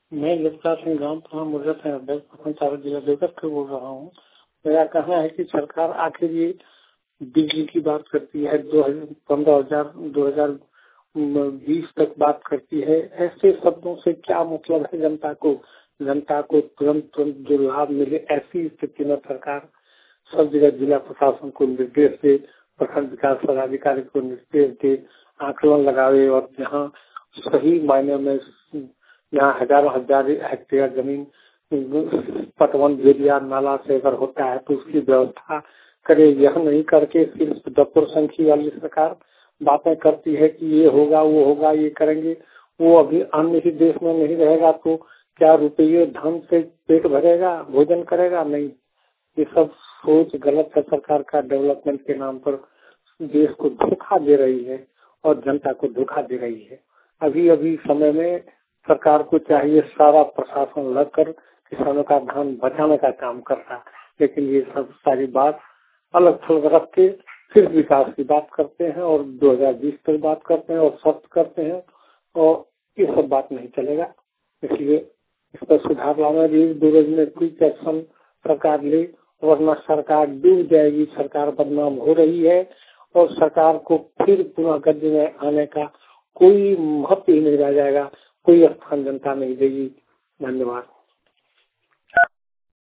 मैं जगतार सिंह गांव प्रधान मुर्गत है जिला देवघर से बोल रहा हूँ। मेरा कहना है कि सरकार आखिर ये बिजली की बात करती है 2020 तक बात करती है। ऐसे शब्दों से क्या मतलब है जनता को तुरंत तुरंत जो लाभ मिले, ऐसी स्थिति में सरकार सब जगह जिला प्रशासन को निर्देश दे, प्रखंड विकास पदाधिकारी को निर्देश दे, आकलन लगावे और जहाँ सही मायने में यहाँ हजारों हजार हेक्टेयर जमीन पटवन एरिया नाला से अगर होता है तो उसकी व्यवस्था करे। यह नहीं करके सिर्फ दफ्तर संख्या वाली सरकार बातें करती है कि ये होगा वो होगा ये करेंगे। वो अभी अन्य ही देश में नहीं रहेगा तो क्या रुपये धन से पेट भरेगा, भोजन करेगा? नहीं। ये सब सोच गलत है। सरकार का डेवलपमेंट के नाम पर देश को धोखा दे रही है और जनता को धोखा दे रही है। अभी अभी समय में सरकार को चाहिए सारा प्रशासन लगकर किसानों का धान बचाने का काम करता है, लेकिन ये सब सारी बात अलग थलग रख के सिर्फ विकास की बात करते हैं और 2020 तक बात करते हैं और शर्त करते हैं, और ये सब बात नहीं चलेगा। इसलिए इस पर सुधार लाना भी रोज में क्विक एक्शन सरकार ले, वरना सरकार डूब जाएगी। सरकार बदनाम हो रही है और सरकार को फिर पुनः गद्दी में आने का कोई महत्व ही नहीं रह जाएगा, कोई स्थान जनता नहीं देगी। धन्यवाद।